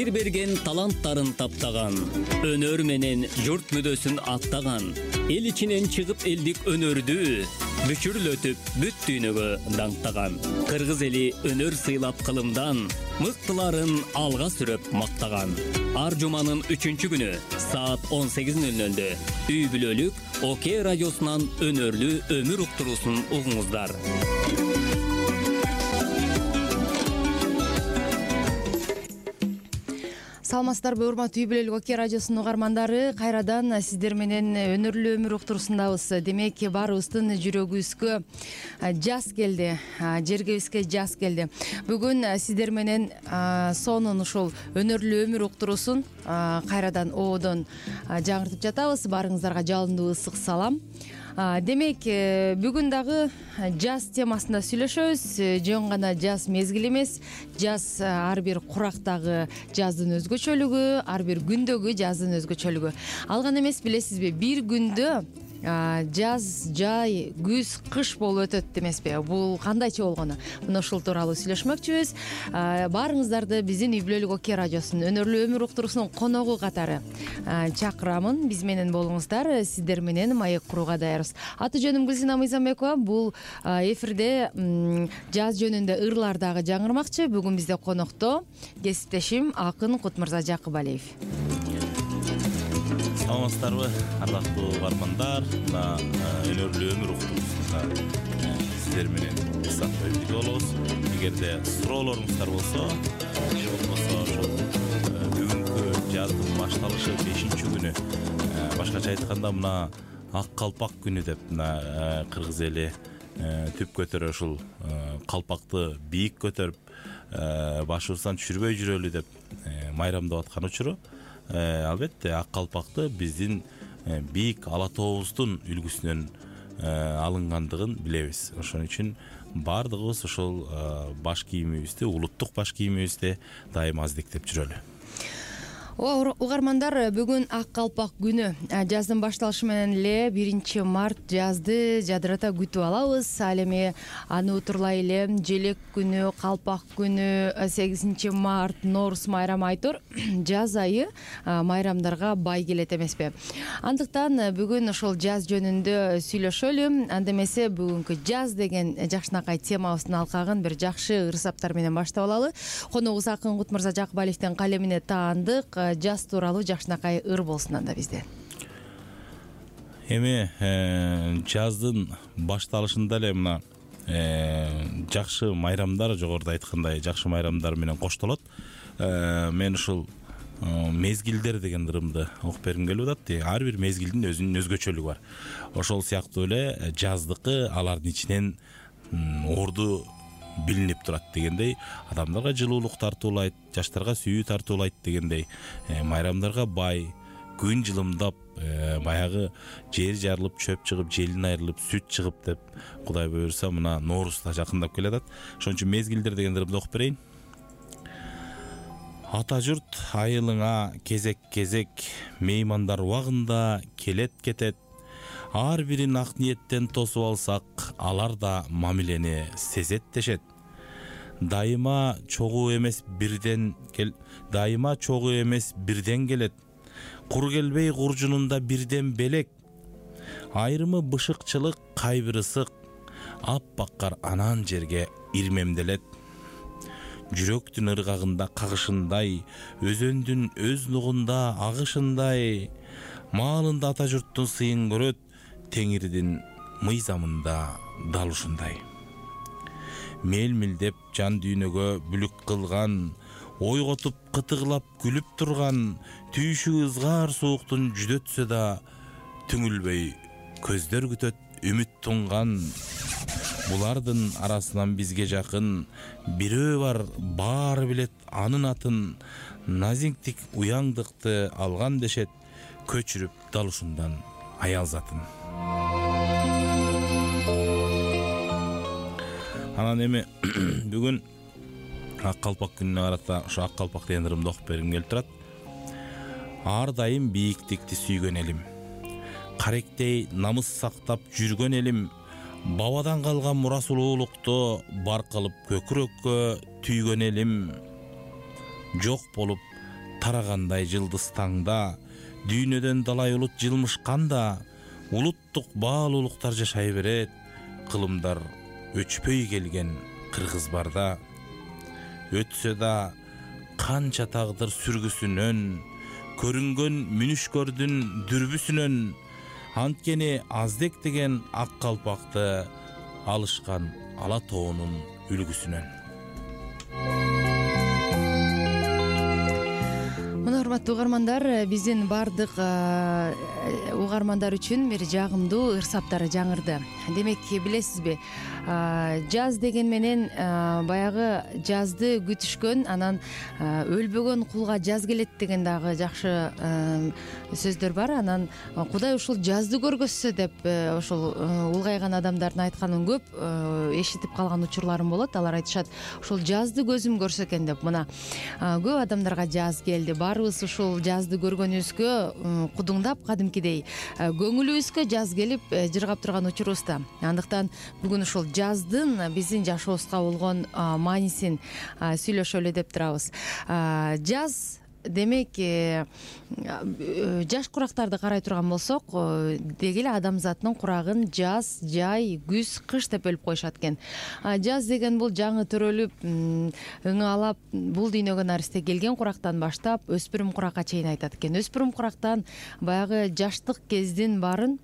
жер берген таланттарын таптаган, өнөр менен журт мүдөсүн аттаган, эл ичинен чыгып элдик өнөрдү бүчүрлөтүп бүт дүйнөгө даңктаган. Кыргыз эли өнөр сыйлап кылымдан, мыктыларын алга сүрөп мактаган. Ар жуманын 3-күнү саат 18:00 үй бүлөлүк ОК радиосунан өнөрлүү өмүр уктуруусун угуңуздар. Саламатсыздарбы, урматтуу үй бүлөлүк ОК радиосунун угармандары, кайрадан сиздер менен өнөрлүү өмүр уктуруусундабыз. Демек, баарыбыздын жүрөгүбүзгө жаз келди, жергебизге жаз келди. Бүгүн сиздер менен сонун ушул өнөрлүү өмүр уктуруусун кайрадан ободон жаңыртып жатабыз. Баарыңыздарга жалындуу ысык салам. Демек, бүгүн дагы жаз темасында сүйлөшөбүз. Жөн гана жаз мезгил эмес, жаз ар бир курактагы жаздын өзгөчөлүгү, ар бир күндөгү жаздын өзгөчөлүгү. Ал гана эмес, билесизби, бир күндө жаз, жай, күз, кыш болуп өтөт эмеспи? Бул кандайча болгону? Мына ушул тууралуу сүйлөшмөкчүбүз. Баарыңыздарды биздин үй бүлөлүк ОК радиосунун өнөрлүү өмүр уктуруусунун коногу катары чакырамын. Биз менен болуңуздар. Сиздер менен маек курууга даярбыз. Аты жөнүм Гүлсина Мыйзамбекова. Бул эфирде жаз жөнүндө ырлар дагы жаңырмакчы. Бүгүн бизде конокто кесиптешим акын Кутмырза Жакыбалиев. Саламатсыздарбы, ардактуу угармандар. Мына өнөрлүү өмүр уктуруусунда сиздер менен сааттай бирге болобуз. Эгерде суроолоруңуздар болсо, же болбосо ошол бүгүнкү жаздын башталышы 5-күнү, башкача айтканда мына ак калпак күнү деп мына кыргыз эли түп көтөрө ушул калпакты бийик көтөрүп, башыбыздан түшүрбөй жүрөлү деп майрамдап аткан учуру. Албетте ак калпакты биздин бийик ала тообуздун үлгүсүнөн алынгандыгын билебиз. Ошон үчүн баардыгыбыз ошол баш кийимибизди, улуттук баш кийимибизди дайыма аздиктеп жүрөлү. Угармандар, бүгүн ак калпак күнү. Жаздын башталышы менен эле 1 март жазды жадырата күтүп алабыз. Ал эми аны утурлай эле желек күнү, калпак күнү, 8 март, Нооруз майрамы айтор жаз айы майрамдарга бай келет эмеспи? Андыктан бүгүн ошол жаз жөнүндө сүйлөшөлү. Анда эмесе бүгүнкү жаз деген жакшынакай темабыздын алкагын бир жакшы ырсаптар менен баштап алалы. Коногубуз акын Кутмырза Жакыбалиевдин калемине таандык жаз тууралуу жакшынакай ыр болсун анда бизде. Эми жаздын башталышында эле мына жакшы майрамдар, жогоруда айткандай жакшы майрамдар менен коштолот. Мен ушул мезгилдер деген ырымды окуп бергим келип атат. Ар бир мезгилдин өзүнүн өзгөчөлүгү бар. Ошол сыяктуу эле жаздыкы алардын ичинен орду билинип турат дегендей, адамдарга жылуулук тартуулайт, жаштарга сүйүү тартуулайт дегендей, майрамдарга бай, күн жылымдап, баягы жер жарылып, чөп чыгып, желин айрылып, сүт чыгып деп Кудай буйрса, мына Нооруз да жакындап келатат. Ошон үчүн мезгилдер деген ырымды окуп берейин. Ата журт айылыңа кезек-кезек, меймандар убагында келет кетет. Ар бирин ак ниеттен тосуп алсак, алар да мамилени сезет дешет. Дайыма чогуу эмес бирден келет. Кур келбей куржунунда бирден белек. Айрымы бышыкчылык, кайбыры ысык. Аппаккар анан жерге ирмемделет. Жүрөктүн ыргагында кагышындай, өзөндүн өз нугунда агышындай. Маалында ата журттун сыйын көрөт, теңирдин мыйзамында дал ушундай. Мел-милдеп жан дүйнөгө бүлүк кылган, ойготуп кытыгылап күлүп турган, түйшү ызгар сууктун жүдөтсө да түңүлбөй көздөр күтөт үмүт тунган. Булардын арасынан бизге жакын бирөө бар, баары билет анын атын. Назиктик уяңдыкты алган дешет, көчүрүп дал ушундан аял затын. Анан эми бүгүн ак калпак күнүнө карата ошо ак калпак деген ырымды окуп бергим келип турат. Ар дайым бийиктикти сүйгөн элим, каректей намыс сактап жүргөн элим, бабадан калган мурасулуулукту бар кылып көкүрөккө түйгөн элим, жок болуп тарагандай жылдыз таңда, дүйнөдөн далай улут жылмышканда, улуттук баалуулуктар жашай берет, кылымдар өчпөй келген кыргыз барда. Өтсө да канча тагдыр сүргүсүнөн, көрүнгөн мүнүшкөрдүн дүрбүсүнөн, анткени аздек деген ак калпакты алышкан ала тоонун үлгүсүнөн. Мына урматтуу угармандар, биздин бардык угармандар үчүн бир жагымдуу ырсаптар жаңырды. Демек, билесизби, жаз деген менен баягы жазды күтүшкөн, анан өлбөгөн кулга жаз келет деген дагы жакшы сөздөр бар. Анан Кудай ушул жазды көргөзсө деп ошол улгайган адамдардын айтканын көп эшитип калган учурларым болот. Алар айтышат, ушул жазды көзүм көрсө экен деп. Мына көп адамдарга жаз келди. Баарыбыз ушул жазды көргөнүбүзгө кудуңдап, кадимкидей көңүлүбүзгө жаз келип жыргап турган учурубузда. Андыктан бүгүн ушул жаздын биздин жашообузга болгон маанисин сүйлөшөлү деп турабыз. Жаз демек, жаш курактарды карай турган болсок, деги эле адамзаттын курагын жаз, жай, күз, кыш деп бөлүп коюшат экен. Жаз деген бул жаңы төрөлүп, ыңалап, бул дүйнөгө наристе келген курактан баштап, өспүрүм куракка чейин айтат экен. Өспүрүм курактан баягы жаштык кездин баарын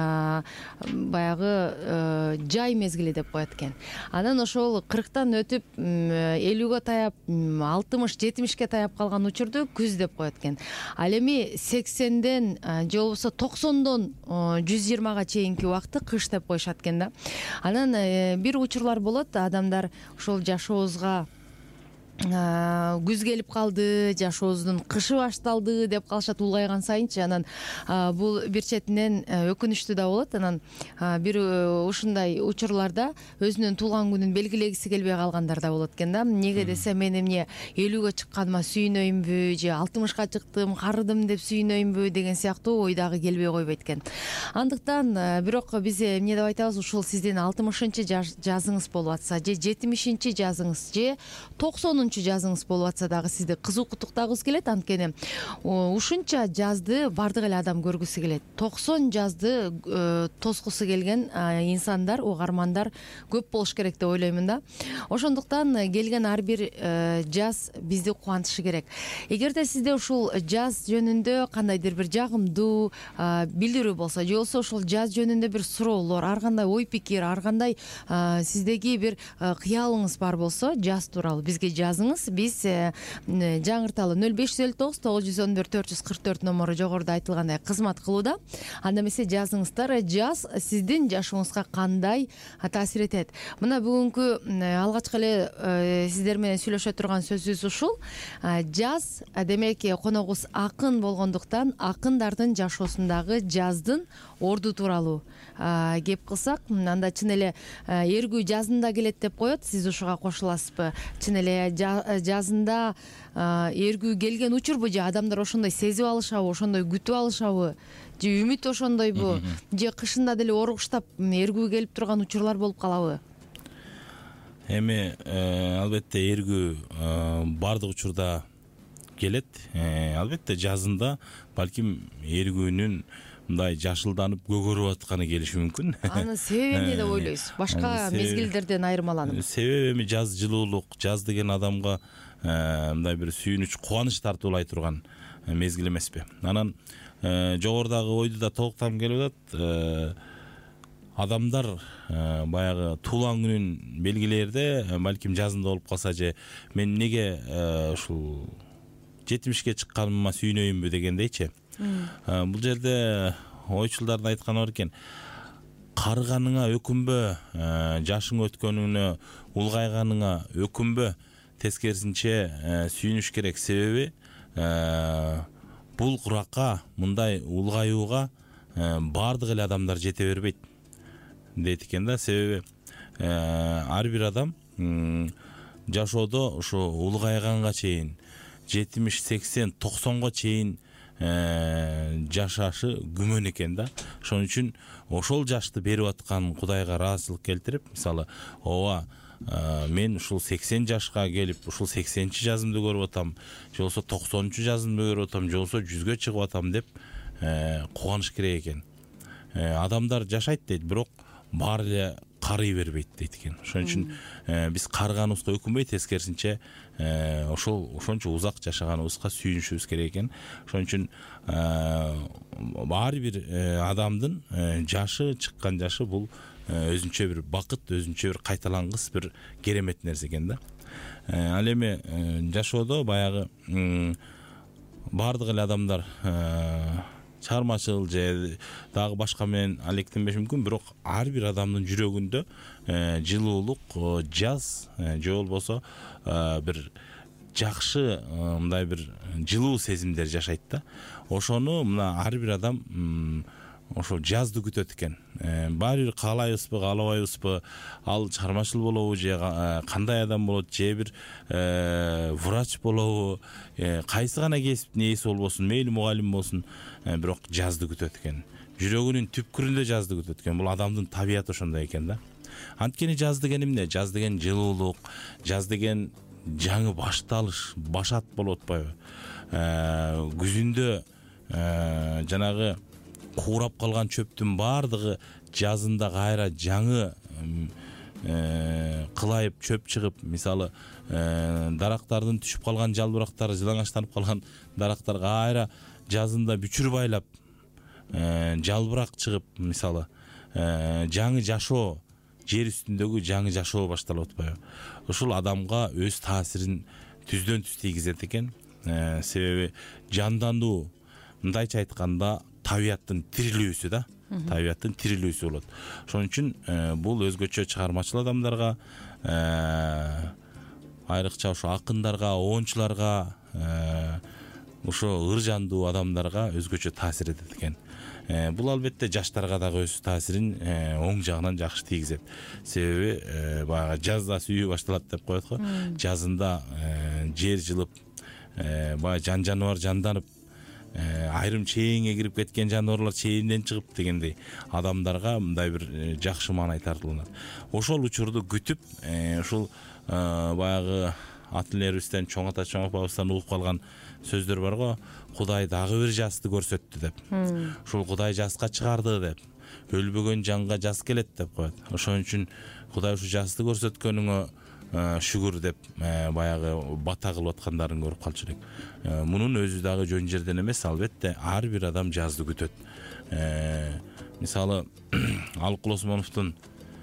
баягы жай мезгили деп коет экен. Анан ошол 40тан өтүп 50гө таяп, 60-70ке таяп калган учурду күз деп коет экен. Ал эми 80ден же болбосо 90дон 120га чейинки убакытты кыш деп коюшат экен да. Анан бир учурлар болот, адамдар ошол жашообузга күз келип калды, жашообуздун кышы башталды деп калышат улгайган сайынчы. Анан бул бир четинен өкүнүчтүү да болот. Анан бир ушундай учурларда өзүнүн туулган күнүн белгилегиси келбей калгандар да болот экен да. Неге десе, мен эмне 50гө чыкканыма сүйүнөйүнбү, же 60га чыктым, карыдым деп сүйүнөйүнбү деген сыяктуу ой дагы келбей койбойт экен. Андыктан бирок биз эмне деп айтабыз, ушул сиздин 60-чы жазыңыз болуп атса, же 70-чи жазыңыз, же 90 жазыңыз болуп атса дагы сизди кызуу куттуктагыбыз келет. Анткени ушунча жазды бардык эле адам көргүсү келет. 90 жазды тоскусу келген инсандар, угармандар көп болуш керек деп ойлоймун да. Ошондуктан келген ар бир жаз бизди кубантышы керек. Эгерде сизде ушул жаз жөнүндө кандайдыр бир жагымдуу билдирүү болсо, же болбосо ушул жаз жөнүндө бир суроолор, ар кандай ой пикир, ар кандай сиздеги бир кыялыңыз бар болсо, жаз тууралуу бизге жазыңыз. Биз жаңырталы 0509 914 444 номору жогоруда айтылгандай кызмат кылууда. Анда эмесе жазыңыздар, жаз сиздин жашооңузга кандай таасир этет. Мына бүгүнкү алгачкы эле сиздер менен сүйлөшө турган сөзүбүз ушул. Жаз демек коногубуз акын болгондуктан акындардын жашоосундагы жаздын орду тууралуу кеп кылсак, анда чын эле эргүү жазында келет деп коет. Сиз ушуга кошуласызбы? Чын эле жазында эргүү келген учурбу, же адамдар ошондой сезип алышабы, ошондой күтүп алышабы, же үмүт ошондойбу, же кышында деле оргуштап эргүү келип турган учурлар болуп калабы? Эми албетте эргүү бардык учурда келет. Албетте жазында балким эргүүнүн мындай жашылданып көгөрүп атканы келиши мүмкүн. Анын себеби эмне деп ойлойсуз? Башка мезгилдерден айырмаланып? Себеби эми жаз жылуулук, жаз деген адамга мындай бир сүйүнүч, кубаныч тартуулай турган мезгил эмеспи? Анан жогорудагы ойду да толуктагым келип атат. Адамдар баягы туулган күнүн белгилээрде балким жазында болуп калса, же мен неге ушул 70ке чыкканыма сүйүнөйүнбү дегендейчи. Бул жерде ойчулдардын айтканы бар экен. Карыганыңа өкүнбө, жашың өткөнүнө, улгайганыңа өкүнбө, тескерисинче сүйүнүш керек. Себеби бул куракка, мындай улгаюуга бардык эле адамдар жете бербейт дейт экен да. Себеби ар бир адам жашоодо ушу улгайганга чейин 70, 80, 90го чейин жашашы күмөн экен да. Ошон үчүн ошол жашты берип аткан Кудайга ыраазычылык келтирип, мисалы, ооба мен ушул 80 жашка келип ушул 80-чи жазымды көрүп атам, же болбосо 90-чу жазымды көрүп атам, же болбосо 100гө чыгып атам деп кубаныш керек экен. Адамдар жашайт дейт, бирок баары эле карый бербейт дейт экен. Ошон үчүн биз карыганыбызга өкүнбөй, тескерисинче ошончо узак жашаганыбызга сүйүнүшүбүз керек экен. Ошон үчүн баары бир адамдын жашы, чыккан жашы бул өзүнчө бир бакыт, өзүнчө бир кайталангыс бир керемет нерсе экен да. Ал эми жашоодо баягы баардык эле адамдар чыгармачыл же дагы башка менен алектенбеши мүмкүн, бирок ар бир адамдын жүрөгүндө жылуулук, жаз же болбосо бир жакшы мындай бир жылуу сезимдер жашайт да. Ошону мына ар бир адам ошо жазды күтөт экен. Баары бир каалайбызбы, каалабайбызбы, ал чыгармачыл болобу же кандай адам болот, же бир врач болобу, кайсы гана кесиптин ээси болбосун, мейли мугалим болсун, бирок жазды күтөт экен. Жүрөгүнүн түпкүрүндө жазды күтөт экен. Бул адамдын табияты ошондой экен да. Анткени жаз деген эмне? Жаз деген жылуулук, жаз деген жаңы башталыш, башат болуп атпайбы? Күзүндө жанагы куурап калган чөптүн баардыгы жазында кайра жаңы кылайып чөп чыгып, мисалы дарактардын түшүп калган жалбырактары, жылаңачтанып калган дарактар кайра жазында бүчүр байлап жалбырак чыгып, мисалы жаңы жашоо, жер үстүндөгү жаңы жашоо башталып атпайбы? Ушул адамга өз таасирин түздөн түз тийгизет экен. Себеби жандандуу, мындайча айтканда, табияттын тирилүүсү да, табияттын тирилүүсү болот. Ошон үчүн бул өзгөчө чыгармачыл адамдарга, айрыкча ошо акындарга, оончуларга, ошо ыр жандуу адамдарга өзгөчө таасир этет экен. Бул албетте жаштарга дагы өз таасирин оң жагынан жакшы тийгизет. Себеби баягы жазда сүйүү башталат деп коет го. Жазында жер жылып, баягы жан-жаныбар жанданып, айрым чейинге кирип кеткен жаныбарлар чейинден чыгып дегендей адамдарга мындай бир жакшы маанай тартылат. Ошол учурду күтүп, ушул баягы ата энелерибизден, чоң ата чоң апабыздан угуп калган сөздөр бар го. Кудай дагы бир жазды көрсөттү деп. Ушул Кудай жазга чыгарды деп. Өлбөгөн жанга жаз келет деп коет. Ошон үчүн Кудай ушу жазды көрсөткөнүңө шүгүр деп баягы бата кылып аткандарын көрүп калчу элек. Мунун өзү дагы жөн жерден эмес, албетте ар бир адам жазды күтөт. Мисалы Алык Осмоновдун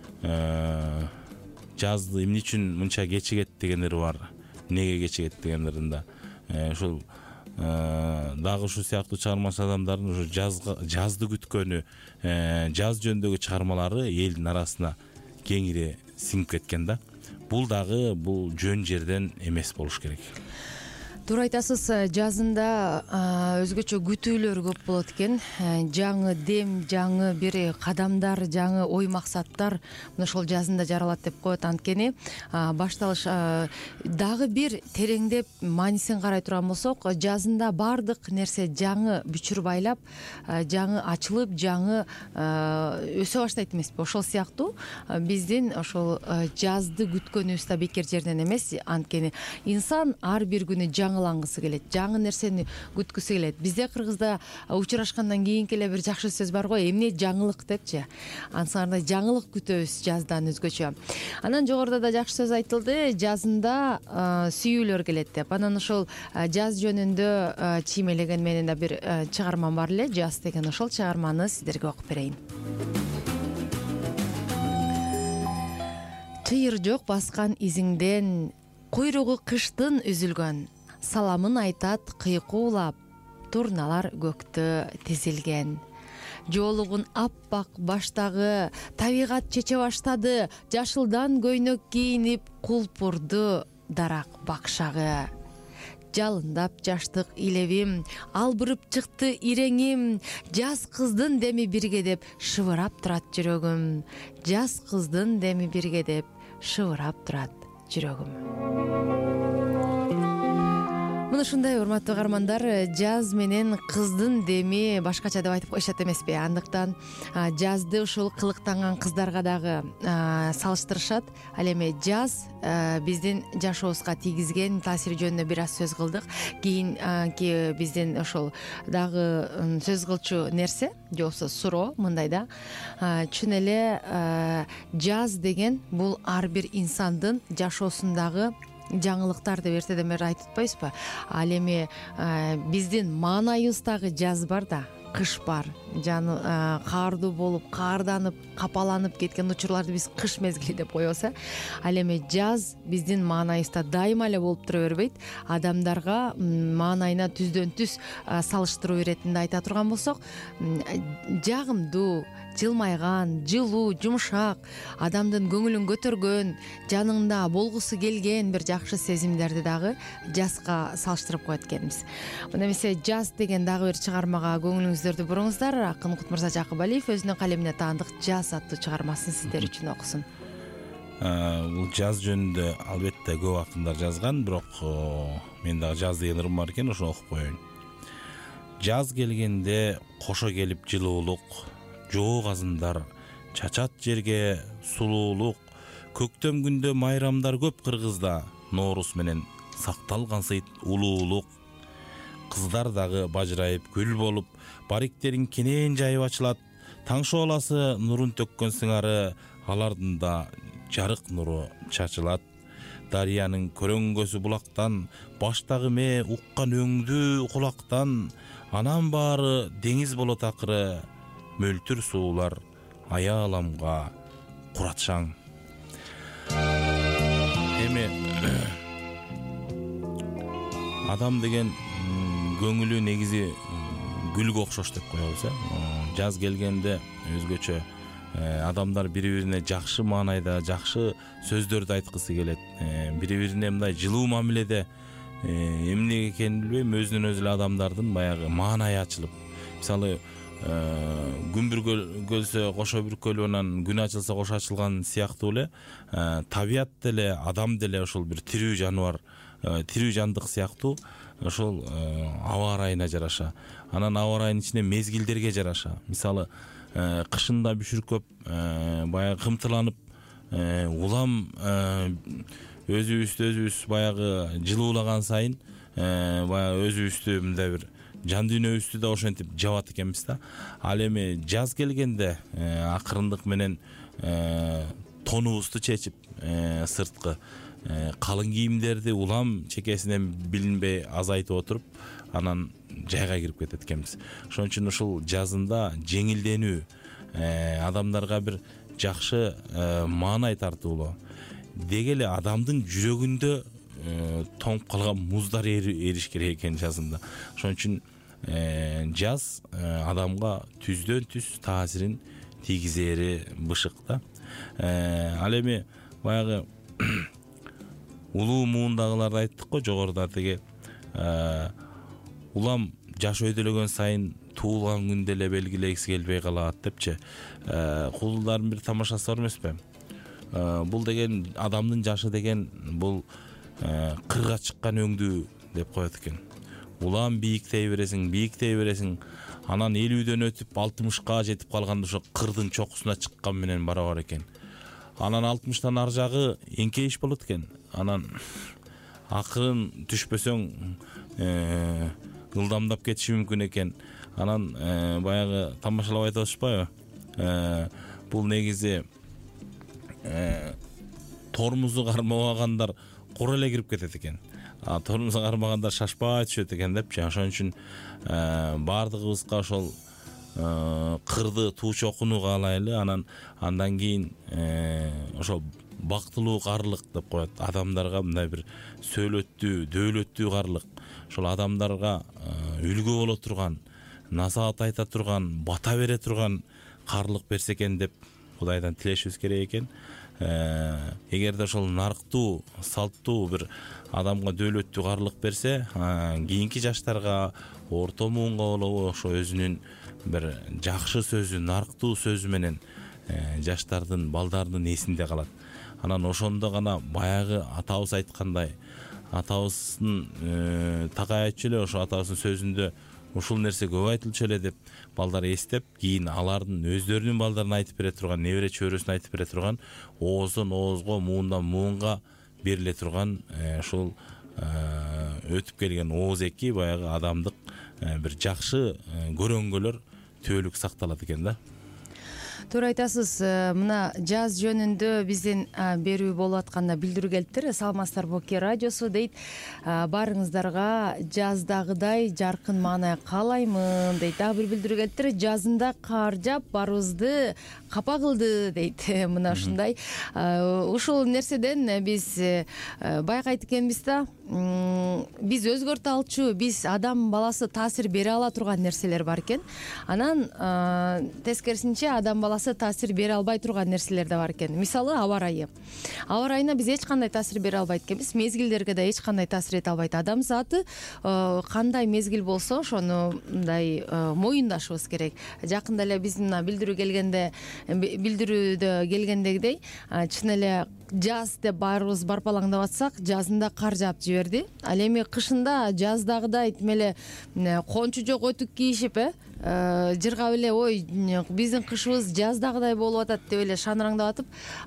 жазды эмне үчүн мынча кечигет дегендери бар. Неге кечигет дегендеринде ушул дагы ушул сыяктуу чыгармачыл адамдардын ушу жазды күткөнү, жаз жөнүндөгү чыгармалары элдин арасына кеңири сиңип кеткен да. Бул дагы бул жөн жерден эмес болуш керек. Туура айтасыз, жазында өзгөчө күтүүлөр көп болот экен. Жаңы дем, жаңы бир кадамдар, жаңы ой максаттар мына ошол жазында жаралат деп коет. Анткени башталыш дагы бир тереңдеп маанисин карай турган болсок, жазында баардык нерсе жаңы бүчүр байлап, жаңы ачылып, жаңы өсө баштайт эмеспи? Ошол сыяктуу биздин ошол жазды күткөнүбүз да бекер жерден эмес. Анткени инсан ар бир күнү жаңылангысы келет, жаңы нерсени күткүсү келет. Бизде кыргызда учурашкандан кийинки эле бир жакшы сөз бар го, эмне жаңылык депчи. Ансаңарда жаңылык күтөбүз жаздан өзгөчө. Анан жогоруда да жакшы сөз айтылды, жазында сүйүүлөр келет деп. Анан ошол жаз жөнүндө чиймелеген менен да бир чыгармам бар эле, жаз деген. Ошол чыгарманы сиздерге окуп берейин. Чыйыр жок баскан изиңден, куйругу кыштын үзүлгөн, саламын айтат кыйкуулап, турналар көктө тизилген. Жоолугун аппак баштагы, табигат чече баштады, жашылдан көйнөк кийинип, кулпурду дарак бакшагы. Жалындап жаштык илебим, албырып чыкты иреңим, жаз кыздын деми бирге деп шыбырап турат жүрөгүм. Жаз кыздын деми бирге деп шыбырап турат жүрөгүм. Мына ушундай урматтуу каармандар, жаз менен кыздын деми башкача деп айтып коюшат эмеспи? Андыктан жазды ушул кылыктанган кыздарга дагы салыштырышат. Ал эми жаз биздин жашообузга тийгизген таасири жөнүндө бир аз сөз кылдык. Кийинки биздин ошол дагы сөз кылчу нерсе же болбосо суроо мындай да. Чын эле жаз деген бул ар бир инсандын жашоосундагы жаңылыктар деп эртеден бери айтып атпайбызбы? Ал эми биздин маанайыбыздагы жаз бар да, кыш бар. Каардуу болуп, каарданып, капаланып кеткен учурларды биз кыш мезгили деп коебуз. Ал эми жаз биздин маанайыбызда дайыма эле болуп тура бербейт. Адамдарга маанайына түздөн түз салыштыруу иретинде айта турган болсок, жагымдуу, жылмайган, жылуу, жумшак, адамдын көңүлүн көтөргөн, жаныңда болгусу келген бир жакшы сезимдерди дагы жазга салыштырып коет экенбиз. Мына эмесе жаз деген дагы бир чыгармага көңүлүңүздөрдү буруңуздар. Акын Кутмырза Жакыбалиев өзүнүн калемине таандык Жаз аттуу чыгармасын сиздер үчүн окусун. Бул жаз жөнүндө албетте көп акындар жазган, бирок мен дагы жаз деген ырым бар экен, ошону окуп коеюн. Жаз келгенде кошо келип жылуулук, жоок азындар чачат жерге сулуулук, көктөм күндө майрамдар көп кыргызда, Ноорус менен сакталгансыйт улуулук. Кыздар дагы бажырайып гүл болуп, бариктерин кенен жайып ачылат. Таң шооласы нурун төккөн сыңары, алардын да жарык нуру чачылат. Дарыянын көрөңгөсү булактан, баштагы ме уккан өңдүү кулактан, анан баары деңиз болот акыры, мөлтүр суулар аяаламга куратшаң. Эми адам деген көңүлү негизи гүлгө окшош деп коебуз. Жаз келгенде өзгөчө адамдар бири-бирине жакшы маанайда, жакшы сөздөрдү айткысы келет. Бири-бирине мындай жылуу мамиледе эмне экенин билбейм, өзүнөн өзү эле адамдардын баягы маанайы ачылып. Мисалы, күн бүркөлсө кошо бүркөлүп, анан күн ачылса кошо ачылган сыяктуу эле табият деле, адам деле ошол бир тирүү жаныбар, тирүү жандык сыяктуу ошол аба ырайына жараша. Анан аба ырайынын ичинде мезгилдерге жараша. Мисалы, кышында бүшүркөп, баягы кымтыланып, улам өзүбүз баягы жылуулаган сайын, баягы өзүбүздү мындай бир жан дүйнөбүздү да ошентип жабат экенбиз да. Ал эми жаз келгенде акырындык менен тонубузду чечип, сырткы калың кийимдерди улам чекесинен билинбей азайтып отуруп, анан жайга кирип кетет экенбиз. Ошон үчүн ушул жазында жеңилденүү, адамдарга бир жакшы маанай тартуулоо, деги эле адамдын жүрөгүндө тоңуп калган муздар эриш керек экен жазында. Ошон үчүн жаз адамга түздөн түз таасирин тийгизери бышык да. Ал эми баягы улуу муундагыларды айттык го жогоруда, теге улам жаш өйдөлөгөн сайын туулган күндө эле белгилегиси келбей калат депчи. Кулдардын бир тамашасы бар эмеспи? Бул деген адамдын жашы деген бул кырга чыккан өңдүү деп коет экен. Улам бийиктей бересиң, анан 50дөн өтүп 60ка жетип калганда ошо кырдын чокусуна чыккан менен барабар экен. Анан 60тан ар жагы эңкейиш болот экен. Анан акырын түшпөсөң ылдамдап кетиши мүмкүн экен. Анан баягы тамашалап айтып атышпайбы? Бул негизи тормузу кармабагандар кур эле кирип кетет экен. Тормузу кармагандар шашпай түшөт экен депчи. Ошон үчүн бардыгыбызга ошол кырды туу чокуну каалайлы. Андан кийин ошол бактылуу карлык деп коет. Адамдарга мындай бир сөөлөттүү, дөөлөттүү карлык. Ошол адамдарга үлгү боло турган, насаат айта турган, бата бере турган карлык берсе экен деп Кудайдан тилешибиз керек экен. Эгерде ошол нарктуу, салттуу бир адамга дөөлөттүү карлык берсе, кийинки жаштарга, орто муунга болобу ошо өзүнүн бир жакшы сөзү, нарктуу сөзү менен жаштардын, балдардын эсинде калат. Анан ошондо гана баягы атабыз айткандай, атабыздын такай айтчу эле, ошо атабыздын сөзүндө ушул нерсе көп айтылчу эле деп балдар эстеп, кийин алардын өздөрүнүн балдарына айтып бере турган, небере чөбөрөсүнө айтып бере турган, ооздон оозго, муундан муунга бериле турган ушул өтүп келген ооз-эки баягы адамдык бир жакшы көрөнгөлөр түбөлүк сакталат экен да. Туура айтасыз. Мына жаз жөнүндө биздин берүү болуп атканда билдирүү келиптир. Саламатсыздар, Боке радиосу дейт. Баарыңыздарга жаздагыдай жаркын маанай каалаймын дейт. Дагы бир билдирүү келиптир. Жазында кар жаап барыбызды капа кылды дейт. Мына ушундай. Ушул нерседен биз байка айтып экенбиз да. Биз өзгөртө алчу, биз адам баласы таасир бере ала турган нерселер бар экен. Анан тескерисинче адам баласы таасир бере албай турган нерселер да бар экен. Мисалы, аба ырайы. Аба ырайына биз эч кандай таасир бере албайт экенбиз. Мезгилдерге да эч кандай таасир эте албайт. Адам заты кандай мезгил болсо, ошону мындай моюндашыбыз керек. Жакында эле биздин мына билдирүүдө келгендегидей, чын эле жаз деп баарыбыз барпалаңдап атсак, жазында кар жаап жиберди. Ал эми кышында жаздагыдай тим эле кончу жок өтүк кийишип, жыргап эле ой биздин кышыбыз жаздагыдай болуп атат деп эле шаныраңдап атып,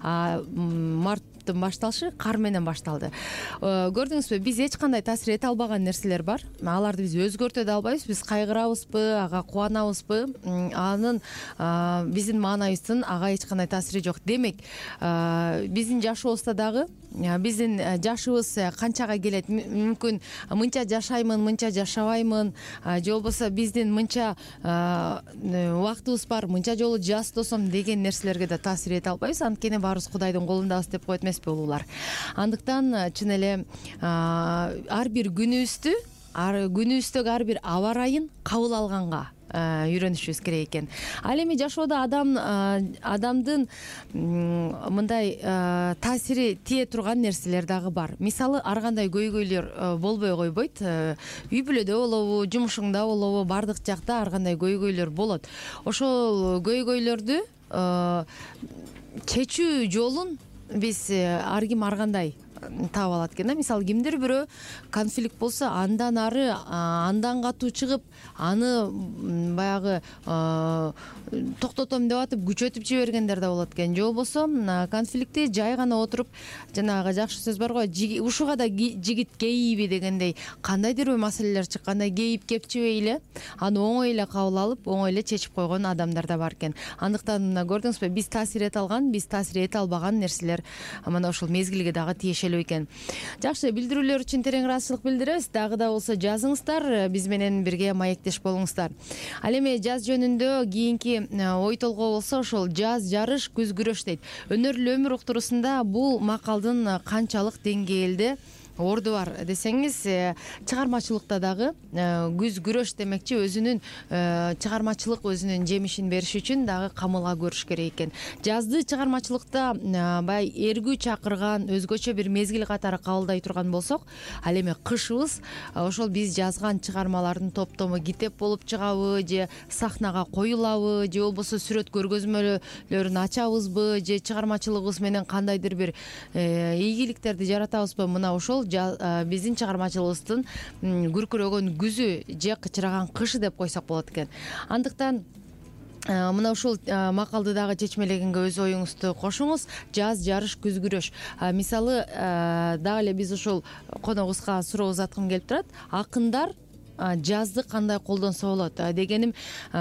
марттын башталышы кар менен башталды. Көрдүңүзбү, биз эч кандай таасир эте албаган нерселер бар. Аларды биз өзгөртө да албайбыз. Биз кайгырабызбы, ага кубанабызбы, анын биздин маанайыбыздын ага эч кандай таасири жок. Демек, биздин жашообузда дагы биздин жашыбыз канчага келет, мүмкүн мынча жашаймын, мынча жашабаймын, же болбосо биздин мынча убактыбыз бар, мынча жолу жастосом деген нерселерге да таасир эте албайбыз. Анткени баарыбыз Кудайдын колундабыз деп коет эмеспи улуулар. Андыктан чын эле ар бир күнүбүздөгү ар бир аба ырайын кабыл алганга үйрөнүшүбүз керек экен. Ал эми жашоодо адамдын мындай таасири тие турган нерселер дагы бар. Мисалы, ар кандай көйгөйлөр болбой койбойт. Үй бүлөдө болобу, жумушуңда болобу, бардык жакта ар кандай көйгөйлөр болот. Ошол көйгөйлөрдү чечүү жолун биз ар ким ар кандай таап алат экен да. Мисалы, кимдир бирөө конфликт болсо, андан ары, андан катуу чыгып, аны баягы токтотом деп атып күчөтүп жибергендер да болот экен. Же болбосо конфликтти жай гана отуруп, жанагы жакшы сөз бар го, ушуга да жигит кейиби дегендей, кандайдыр бир маселелер чыккандай кейип кепчибей эле аны оңой эле кабыл алып, оңой эле чечип койгон адамдар да бар экен. Андыктан мына көрдүңүзбү, биз таасир эте алган, биз таасир эте албаган нерселер мына ушул мезгилге дагы тиешелүү экен. Жакшы, билдирүүлөр үчүн терең ыраазычылык билдиребиз. Дагы да болсо жазыңыздар, биз менен бирге маектеш болуңуздар. Ал эми жаз жөнүндө кийинки ой толгоо болсо, ошол жаз жарыш, күз күрөш дейт. Өнөрлүү өмүр уктуруусунда бул макалдын канчалык деңгээлде орду бар десеңиз, чыгармачылыкта дагы күз күрөш демекчи өзүнүн чыгармачылык өзүнүн жемишин бериш үчүн дагы камылга көрүш керек экен. Жазды чыгармачылыкта баягы эргүү чакырган өзгөчө бир мезгил катары кабылдай турган болсок, ал эми кышыбыз ошол биз жазган чыгармалардын топтому китеп болуп чыгабы, же сахнага коюлабы, же болбосо сүрөт көргөзмөлөрүн ачабызбы, же чыгармачылыгыбыз менен кандайдыр бир ийгиликтерди жаратабызбы, мына ошол биздин чыгармачылыгыбыздын күркүрөгөн күзү же кычыраган кышы деп койсок болот экен. Андыктан мына ушул макалды дагы чечмелегенге өз оюңузду кошуңуз. Жаз жарыш, күз күрөш. Мисалы, дагы эле биз ушул коногубузга суроо узаткым келип турат. Акындар жазды кандай колдонсо болот дегеним,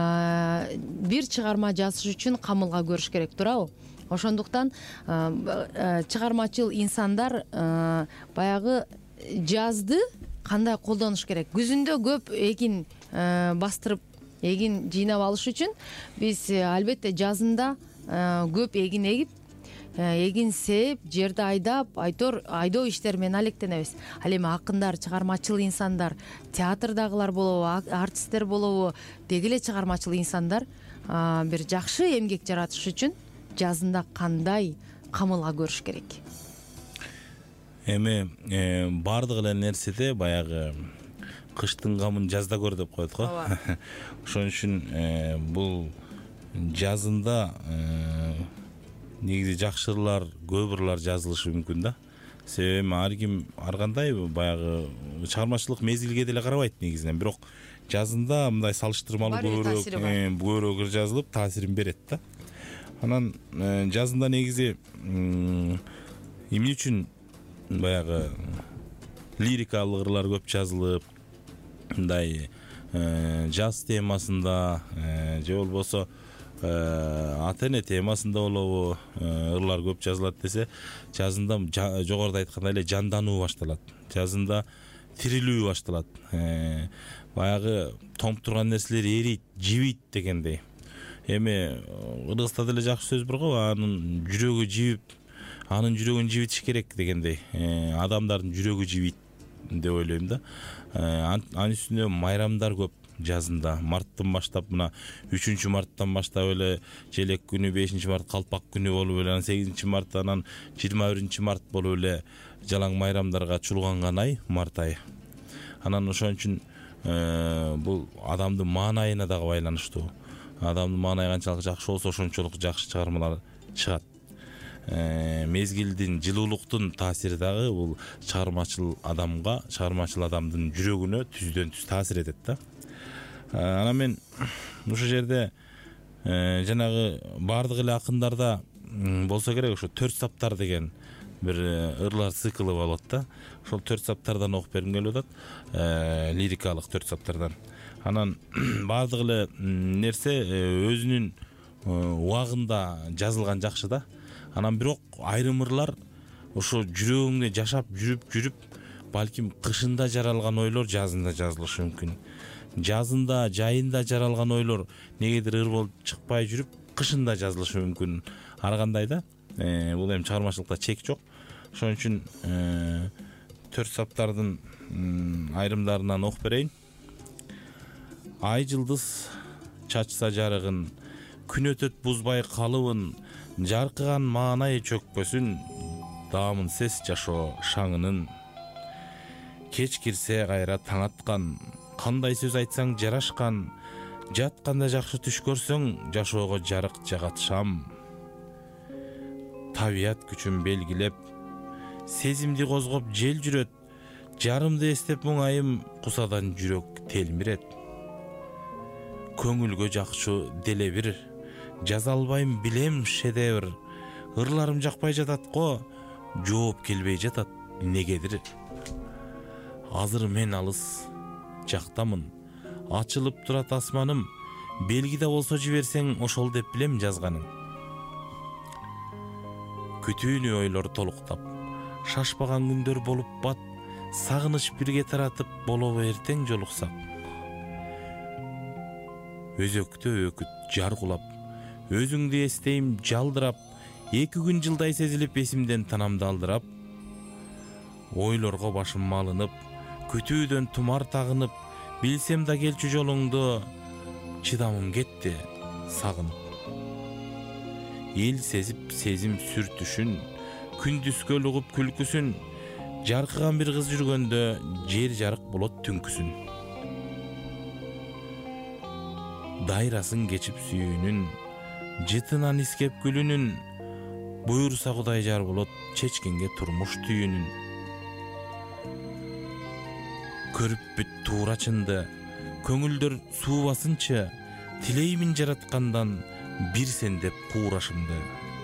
бир чыгарма жазыш үчүн камылга көрүш керек, туурабы? Ошондуктан чыгармачыл инсандар баягы жазды кандай колдонуш керек? Күзүндө көп эгин бастырып, эгин жыйнап алыш үчүн биз албетте жазында көп эгин эгип, эгин сээп, жерди айдап, айдоо иштери менен алектенебиз. Ал эми акындар, чыгармачыл инсандар, театрдагылар болобу, артисттер болобу, деги эле чыгармачыл инсандар бир жакшы эмгек жаратыш үчүн жазында кандай камылга көрүш керек? Эми бардык эле нерседе баягы кыштын камын жазда көр деп коет го. Ошон үчүн бул жазында негизи жакшы ырлар, көп ырлар жазылышы мүмкүн да. себеби ар ким ар кандай баягы чыгармачылык мезгилге деле карабайт негизинен, бирок жазында мындай салыштырмалуу көбүрөөк жазылып таасирин берет да. Анан жазында негизи эмне үчүн баягы лирикалык ырлар көп жазылып, мындай жаз темасында же болбосо ата эне темасында болобу ырлар көп жазылат десе, жазында жогоруда айткандай эле жандануу башталат, жазында тирилүү башталат, баягы тоңуп турган нерселер эрийт, жибийт дегендей. Эми кыргызда деле жакшы сөз бар го, анын жүрөгү жибип, анын жүрөгүн жибитиш керек дегендей. Адамдардын жүрөгү жибийт деп ойлойм да. Анын үстүнө майрамдар көп жазында. Марттан баштап, мына 3 марттан баштап эле желек күнү, 5 март калпак күнү болуп эле, 8 март, анан 21 март болуп эле жалаң майрамдарга чулганган ай март айы. Анан ошон үчүн бул адамдын маанайына дагы байланыштуу. Адамдын маанайы канчалык жакшы болсо, ошончолук жакшы чыгармалар чыгат. Мезгилдин, жылуулуктун таасири дагы бул чыгармачыл адамдын жүрөгүнө түздөн түз таасир этет да. Анан мен ушул жерде жанагы бардык эле акындарда болсо керек, ошо 4 саптар деген бир ырлар циклы болот да. Ошол 4 саптардан окуп бергим келип атат, лирикалык 4 саптардан. Анан бардык эле нерсе өзүнүн убагында жазылган жакшы да. Анан бирок айрым ырлар ошо жүрөгүңдө жашап жүрүп, балким кышында жаралган ойлор жазында жазылышы мүмкүн. Жазында, жайында жаралган ойлор негедир ыр болуп чыкпай жүрүп, кышында жазылышы мүмкүн. Ар кандай да. Бул эми чыгармачылыкта чек жок. Ошон үчүн 4 саптардын айрымдарынан окуп берейин. Ай жылдыз чачса жарыгын, күн өтөт бузбай калыбын, жаркыган маанай чөкпөсүн, даамын сес жашоо шаңынын. Кеч кирсе кайра таң аткан, кандай сөз айтсаң жарашкан, жатканда жакшы түш көрсөң, жашоого жарык жагат шам. Табият күчүн белгилеп, сезимди козгоп жел жүрөт, жарымды эстеп мұңайым, кусадан жүрөк телмирет. Көңүлгө жакшы деле бир, жаза албайм билем шедевр, ырларым жакпай жатат го, жооп келбей жатат негедир. Азыр мен алыс жактамын, ачылып турат асманым, белгиде болсо жиберсең ошол деп билем жазганың. Күтүүнү ойлор толуктап, шашпаган күндөр болуп бат, сагыныч бирге таратып болобу эртең жолуксак. Өзөктө өкүт жар кулап, өзүңдү эстейм жалдырап, 2 күн жылдай сезилип эсимден танамды алдырап. Ойлорго башым малынып, күтүүдөн тумар тагынып, билсем да келчү жолуңду, чыдамым кетти сагынып. Эл сезип сезим сүртүшүн, күндүзгө угуп күлкүсүн, жаркыган бир кыз жүргөндө жер жарык болот түнкүсүн. Дайрасын кечип сүйүүнүн, жытынан искеп күлүнүн, буйрса Кудай жар болот чечкенге турмуш түйүнүн. Көрүп бүт туура чынды, көңүлдөр суубасынчы, тилеймин жараткандан бир сен деп куурашымды.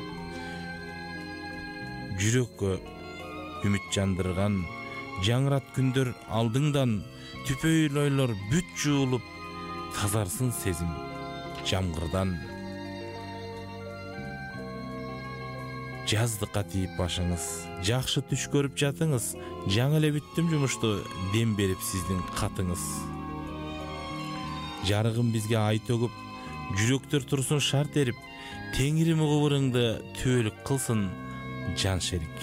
Жүрөккө үмүт жандырган, жаңырат күндөр алдыңдан, түпөйүл ойлор бүт жуулуп, тазарсын сезим жамгырдан. Жаздыкка тийип башыңыз, жакшы түш көрүп жатыңыз, жаңы эле бүттүм жумушту дем берип сиздин катыңыз. Жарыгым бизге ай төгүп, жүрөктөр турсун шарт эрип, теңирим кубурыңды түбөлүк кылсын жан шерик.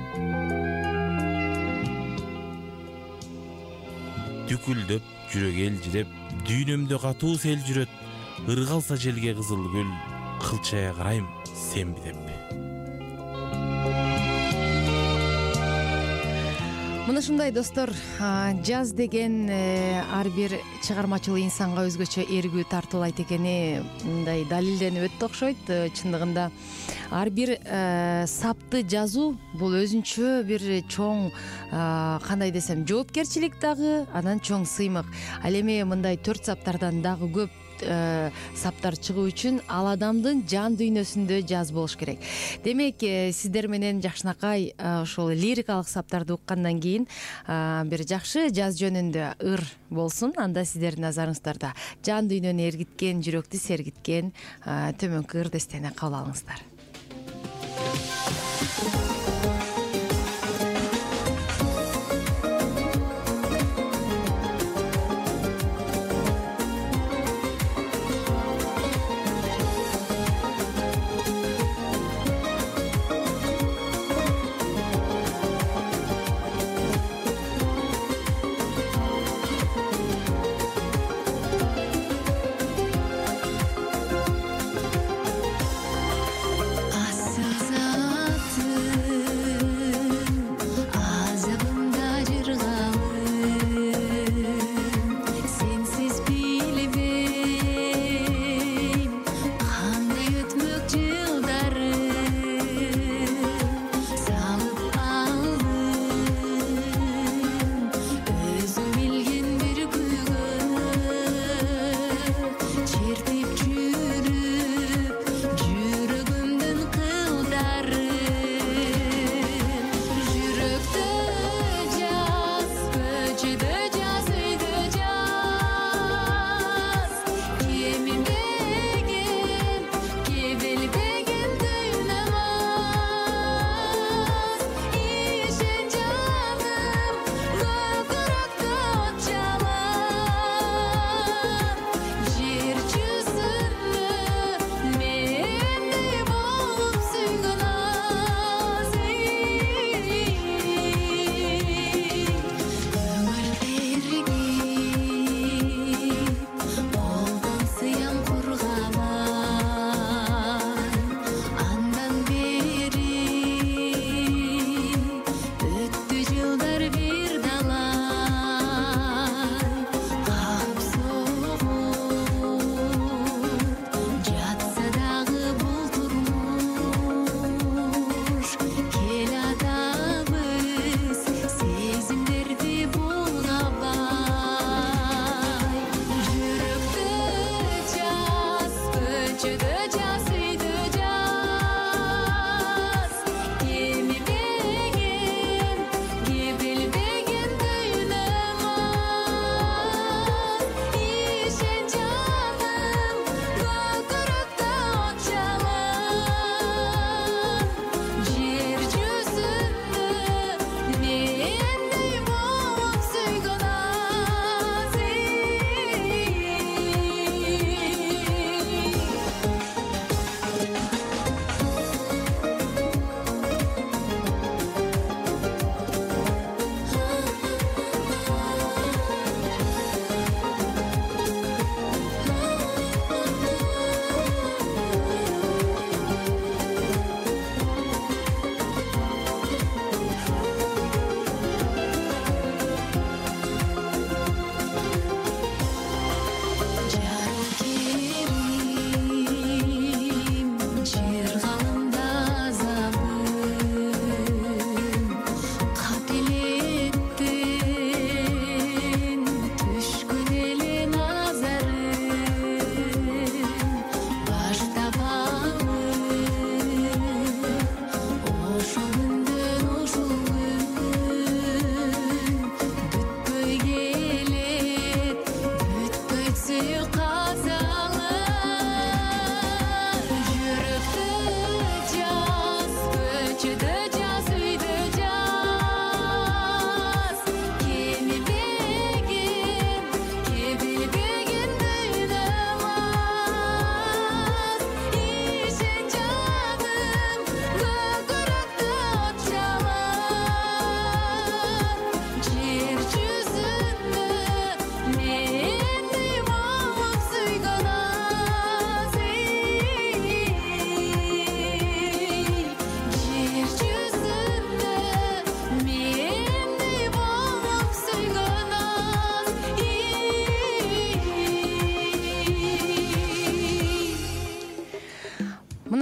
Дүкүлдөп, жүрөк элжиреп, дүйнөмдө катуу сел жүрөт, ыргалса желге кызыл гүл, кылчая карайм сенби деп. Мына ушундай достор, жаз деген ар бир чыгармачыл инсанга өзгөчө эргүү тартуулайт экени мындай далилденип өттү окшойт. Чындыгында ар бир сапты жазуу бул өзүнчө бир чоң, кандай десем, жоопкерчилик дагы, анан чоң сыймык. Ал эми мындай 4 саптардан дагы көп саптар чыгуу үчүн ал адамдын жан дүйнөсүндө жаз болуш керек. Демек, сиздер менен жакшынакай ошол лирикалык саптарды уккандан кийин бир жакшы жаз жөнүндө ыр болсун. Анда сиздердин назарыңыздарда жан дүйнөнү эргиткен, жүрөктү сергиткен төмөнкү ыр дестени кабыл алыңыздар.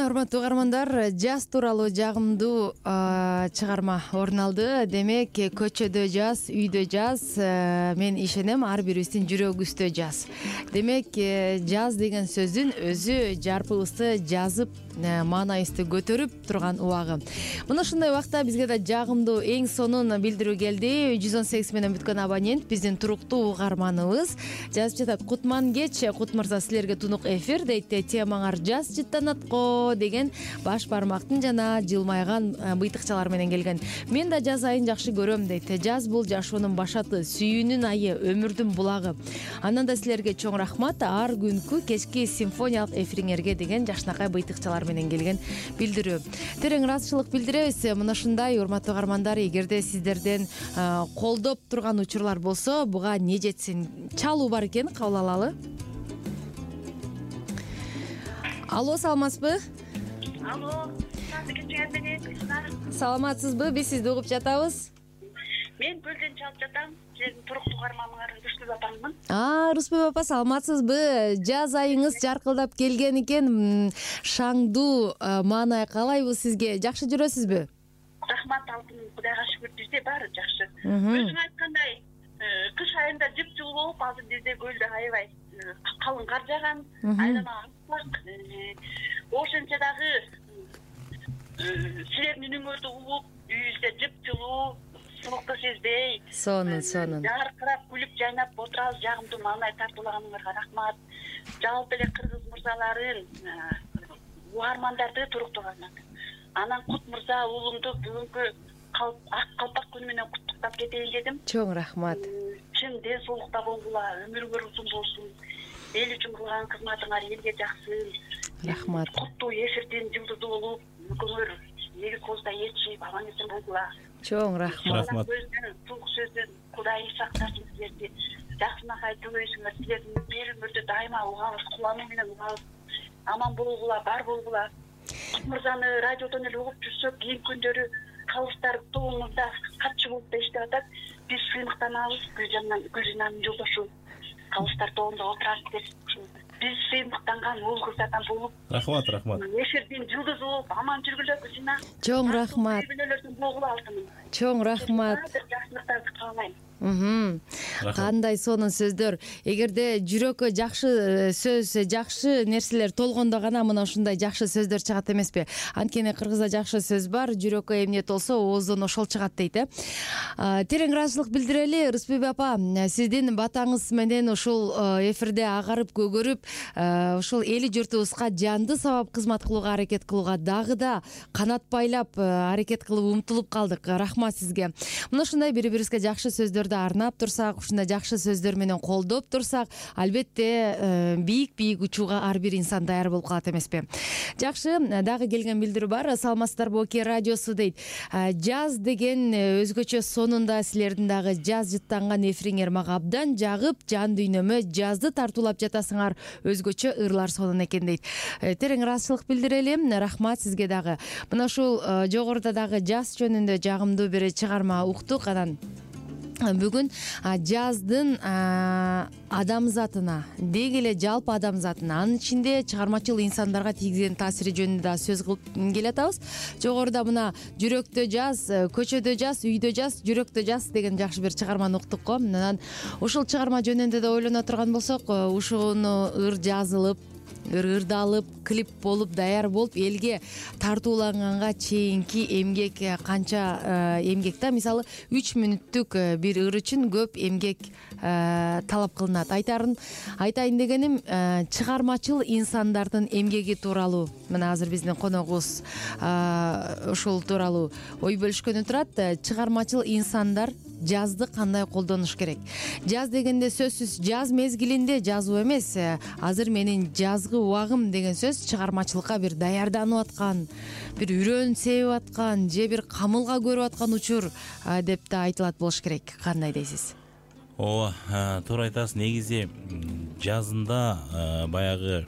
урматтуу угармандар, жаз тууралуу жагымдуу чыгарма орун алды. Демек, көчөдө жаз, үйдө жаз, мен ишенем ар бирибиздин жүрөгүбүздө жаз. Демек, жаз деген сөздүн өзү жарпыбызды жазып, маанайыбызды көтөрүп турган убагы. Мына ушундай убакта бизге да жагымдуу эң сонун билдирүү келди. 118 менен бүткөн абонент биздин туруктуу угарманыбыз жазып жатат. Кутман кеч, Кут мырза, силерге тунук эфир дейт. Темаңар жаз жыттанат го деген баш бармактын жана жылмайган быйтыкчалар менен келген. Мен да жаз айын жакшы көрөм дейт. Жаз бул жашоонун башаты, сүйүүнүн айы, өмүрдүн булагы. Андан да силерге чоң рахмат. Ар күнкү кечки симфониялык эфириңерге деген жакшынакай быйтыкчалар менен келген билдирүү. Терең ыраазычылык билдиребиз. Мына ушундай урматтуу угармандар, эгерде сиздерден колдоп турган учурлар болсо, буга не жетсин? Чалуу бар экен, кабыл алалы. Алло, саламатсызбы? Алло, саламатсызбы? Биз сизди угуп жатабыз. Мен Көлдөн чалып жатам. Сиздин туруктуу угарманыңар Рүстүбү апаңмын. Рүстүбү апа, саламатсызбы? Жаз айыңыз жаркылдап келген экен. Шаңдуу маанай калайбы сизге? Жакшы жүрөсүзбү? Рахмат, алтыным. Кудайга шүгүр, бизде баары жакшы. Өзүң айткандай, кыш айында жып-жылуу болуп, азыр бизде көлдө аябай калың кар жааган, айлана ак. Ошентсе дагы силердин үнүңөрдү угуп, үйүбүздө жып-жылуу, суукту сезбей, сонун. жаркырап, күлүп, жайнап отурабыз. Жагымдуу маанай тартуулаганыңарга рахмат. Жалпы эле кыргыз мырзаларын, угармандарды туруктуу угарман. Анан Кут мырза уулумду бүгүнкү ак калпак күнү менен куттуктап кетейин дедим. Чоң рахмат. Чын ден соолукта болгула, өмүрүңөр узун болсун. Эл үчүн кылган кызматыңар элге жаксын. Рахмат. Куттуу эфирдин жылдызы болуп, мүмкүңөр эгиз козда ээрчип, аман эсен болгула. Чоң рахмат. Тук сөздөн Кудай сактасын силерди. Жакшынакай тилейсиңер, силердин берүүңөрдү дайыма угабыз, кубануу менен угабыз. Аман болгула, бар болгула. Кут мырзаны радиодон эле угуп жүрсөк, кийинки күндөрү калыстар тобумузда катчы болуп да иштеп атат. Биз сыймыктанабыз, Гүлжинанын жолдошу калыстар тобунда отурат деп. Биз сыймыктанган уул кыздардан болуп. Рахмат. Эфирдин жылдызы болуп, аман жүргүлө Гүлжина. Чоң рахмат. Болгула алтыным. Чоң рахмат. Жакшылыктарды каалайм. Кандай сонун сөздөр. Эгерде жүрөккө жакшы сөз, жакшы нерселер толгондо гана мына ушундай жакшы сөздөр чыгат эмеспи? Анткени кыргызда жакшы сөз бар, жүрөккө эмне толсо, ооздон ошол чыгат дейт. Терең ыраазычылык билдирели, Рыспүбү апа, сиздин батаңыз менен ушул эфирде агарып көгөрүп, ушул эли журтубузга жанды сабап кызмат кылууга аракет кылууга дагы да канат байлап аракет кылып умтулуп калдык. Рахмат сизге. Мына ушундай бири-бирибизге жакшы сөздөр арнап турсак, ушундай жакшы сөздөр менен колдоп турсак, албетте бийик учууга ар бир инсан даяр болуп калат эмеспи? Жакшы, дагы келген билдирүү бар. Саламатсыздарбы, Оке радиосу дейт. Жаз деген өзгөчө сонунда силердин дагы жаз жыттанган эфириңер мага абдан жагып, жан дүйнөмө жазды тартуулап жатасыңар. Өзгөчө ырлар сонун экен дейт. Терең ыраазычылык билдирели. Рахмат сизге дагы. Мына ушул жогоруда дагы жаз жөнүндө жагымдуу бир чыгарма уктук. Анан бүгүн жаздын адамзатына, деги эле жалпы адамзатына, анын ичинде чыгармачыл инсандарга тийгизген таасири жөнүндө да сөз кылып келатабыз. Жогоруда мына жүрөктө жаз, көчөдө жаз, үйдө жаз, жүрөктө жаз деген жакшы бир чыгарманы уктук го. Анан ушул чыгарма жөнүндө да ойлоно турган болсок, ушуну ыр жазылып, ырдалып, клип болуп, даяр болуп, элге тартууланганга чейинки эмгек канча эмгек да, мисалы 3 мүнөттүк бир ыр үчүн көп эмгек талап кылынат. Айтайын дегеним, чыгармачыл инсандардын эмгеги тууралуу мына азыр биздин коногубуз ушул тууралуу ой бөлүшкөнү турат. Чыгармачыл инсандар жазды кандай колдонуш керек? Жаз дегенде сөзсүз жаз мезгилинде жазуу эмес, азыр менин жазгы убагым деген сөз чыгармачылыкка бир даярданып аткан, бир үрөөн себип аткан же бир камылга көрүп аткан учур деп да айтылат болуш керек. Кандай дейсиз? Ооба, туура айтасыз. Негизи жазында баягы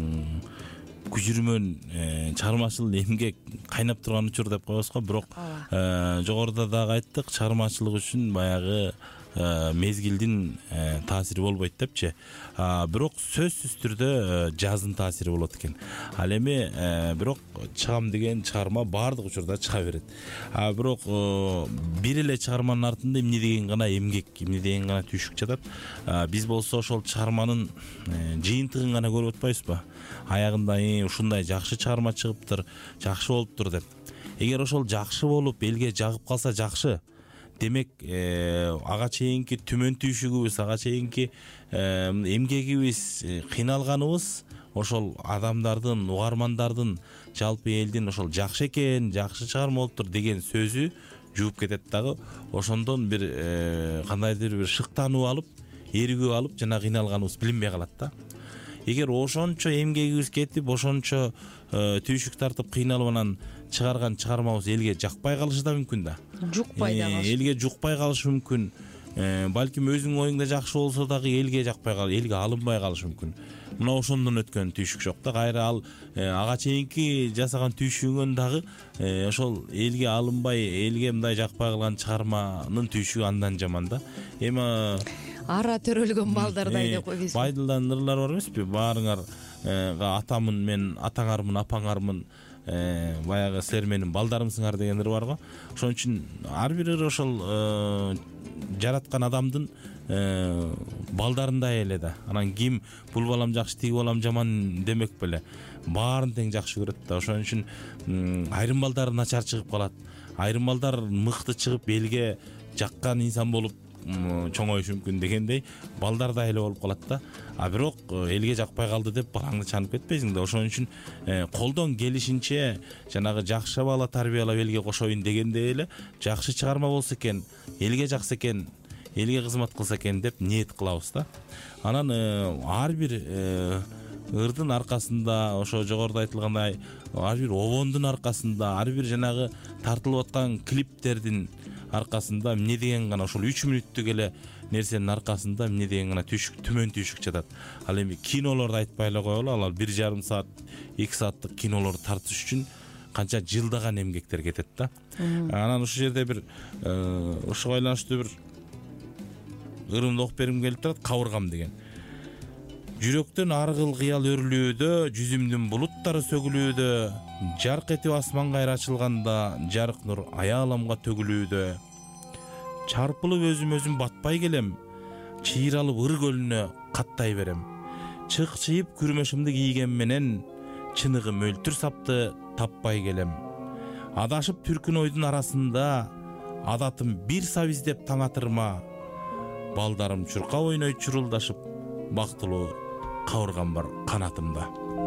күжүрмөн чыгармачыл эмгек кайнап турган учур деп коебуз го. Бирок жогоруда дагы айттык, чыгармачылык үчүн баягы мезгилдин таасири болбойт депчи. Бирок сөзсүз түрдө жаздын таасири болот экен. Ал эми бирок чыгам деген чыгарма баардык учурда чыга берет. Бирок бир эле чыгарманын артында эмне деген гана эмгек, эмне деген гана түйшүк жатат. Биз болсо ошол чыгарманын жыйынтыгын гана көрүп атпайбызбы? Аягында ушундай жакшы чыгарма чыгыптыр, жакшы болуптур деп. Эгер ошол жакшы болуп элге жагып калса жакшы. Демек ага чейинки түмөн түйшүгүбүз, ага чейинки эмгегибиз, кыйналганыбыз ошол адамдардын, угармандардын, жалпы элдин ошол жакшы экен, жакшы чыгарма болуптур деген сөзү жууп кетет дагы. Ошондон бир кандайдыр бир шыктануу алып, эригүү алып, жана кыйналганыбыз билинбей калат да. Эгер ошончо эмгегибиз кетип, ошончо түйшүк тартып кыйналып анан чыгарган чыгармабыз элге жакпай калышы да мүмкүн да. Жукпай да калышы. Элге жукпай калышы мүмкүн. Балким өзүңүн оюңда жакшы болсо дагы элге жакпай калышы, элге алынбай калышы мүмкүн. Мына ошондон өткөн түйшүк жок да. Кайра ал ага чейинки жасаган түйшүгүн дагы ошол элге алынбай, элге мындай жакпай калган чыгарманын түйшүгү андан жаман да. Эми ара төрөлгөн балдардай деп койбойсузбу? Байдылдан ырлар бар эмеспи? Баарыңарга атамын, мен атаңармын, апаңармын, баягы силер менин балдарымсыңар деген ыр бар го. Ошон үчүн ар бир ыр ошол жараткан адамдын балдарындай эле да. Анан ким бул балам жакшы, тиги балам жаман демек беле. Баарын тең жакшы көрөт да. Ошон үчүн айрым балдар начар чыгып калат. Айрым балдар мыкты чыгып элге жаккан инсан болуп чоңоюшу мүмкүн дегендей, балдар да эле болуп калат да. Бирок элге жакпай калды деп балаңды чанып кетпейсиң да. Ошон үчүн колдон келишинче жанагы жакшы бала тарбиялап элге кошоюн дегендей эле жакшы чыгарма болсо экен, элге жакса экен, элге кызмат кылса экен деп ниет кылабыз да. Анан ар бир ырдын аркасында, ошо жогоруда айтылгандай, ар бир обондун аркасында, ар бир жанагы тартылып аткан клиптердин аркасында эмне деген гана ошол 3 мүнөттүк эле нерсенин аркасында эмне деген гана түйшүк, түмөн түйшүк жатат. Ал эми кинолорду айтпай эле коелу, ал 1,5 саат, 2 сааттык кинолорду тартыш үчүн канча жылдаган эмгектер кетет да. Анан ушул жерде бир ошого байланыштуу бир ырымды окуп бергим келип турат, кабыргам деген. Жүрөктөн аргыл кыял өрлүүдө, жүзүмдүн булуттары сөгүлүүдө, жарк этип асман кайра ачылганда, жарык нур аяаламга төгүлүүдө. Чарпылып өзүм батпай келем, чыйралып ыр көлүнө каттай берем. Чыкчыйып күрмөшүмдү кийген менен, чыныгы мөлтүр сапты таппай келем. Адашып түркүн ойдун арасында, адатым бир сап издеп таң атырма. Балдарым чуркап ойнойт чурулдашып, бактылуу кабыргам бар канатымда.